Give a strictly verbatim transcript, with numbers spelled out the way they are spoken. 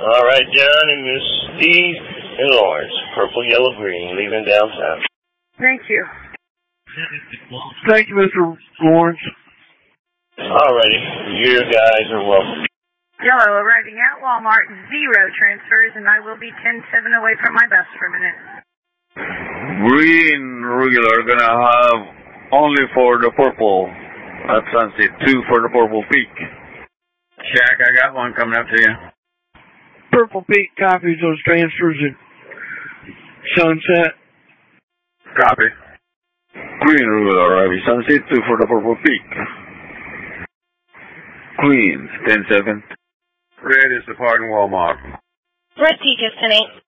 All right, John and Miss Steve and Lawrence. Purple, yellow, green, leaving downtown. Thank you. Thank you, Mister Lawrence. All righty. You guys are welcome. Yellow arriving at Walmart, zero transfers, and I will be ten seven away from my bus for a minute. Green regular gonna have only for the purple at Sunset, two for the purple peak. Shaq, I got one coming up to you. Purple peak copies those transfers at Sunset. Copy. Green regular arriving Sunset, two for the purple peak. Queens, ten seven. Red is departing Walmart. Red peak is ten eight.